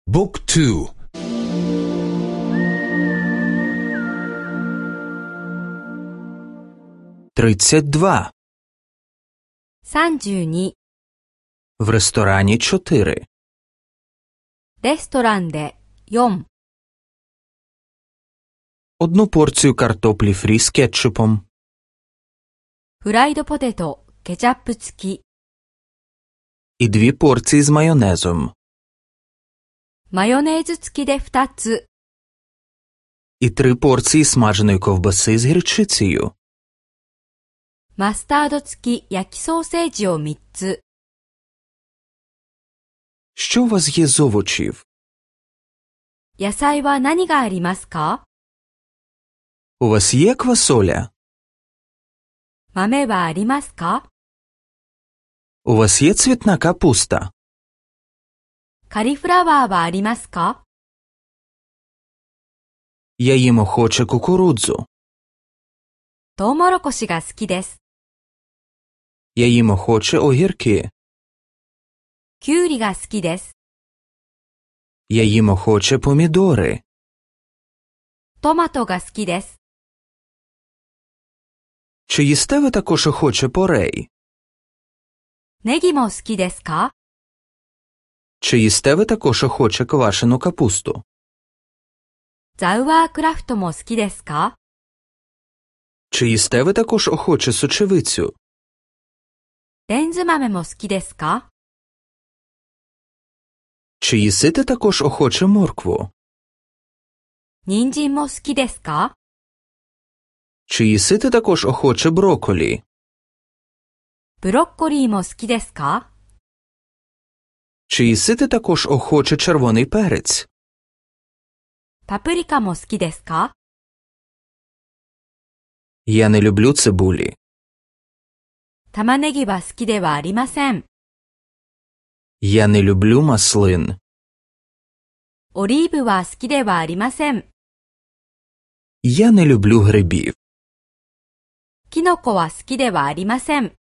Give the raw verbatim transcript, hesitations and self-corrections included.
บุ๊กทู тридцять два. сорок два. В ресторані чотири. レストランでよん. Одну порцію картоплі фрі з кетчупом. フライドポテト、ケチャップ付き. І дві порції з майонезом. マヨネーズ付きでふたつ. І три порції смаженої ковбаси з гірчицею. マスタード付き焼きソーセージをみっつ. Що у вас є з овочів? 野菜は何がありますか? У вас є квасоля? 豆はありますか? У вас є цвітна капуста? カリフラワーはありますか? Я їм охоче кукурудзу. トウモロコシが好きです. Я їм охоче огірки. キュウリが好きです. Я їм охоче помідори. トマトが好きです. Чи їсте ви також охоче порей? ネギも好きですか? Чи їсте ви також охоче квашену капусту? ザウアークラフトも好きですか? Чи їсте ви також охоче сочевицю? レンズ豆も好きですか? Чи їсите також охоче моркву? 人参も好きですか? Чи їсите також охоче брокколі? ブロッコリーも好きですか? Чи їсите також охоче червоний перець? パプリカも好きですか? Я не люблю цибулі. 玉ねぎは好きではありません. Я не люблю маслин. オリーブは好きではありません. Я не люблю грибів. キノコは好きではありません.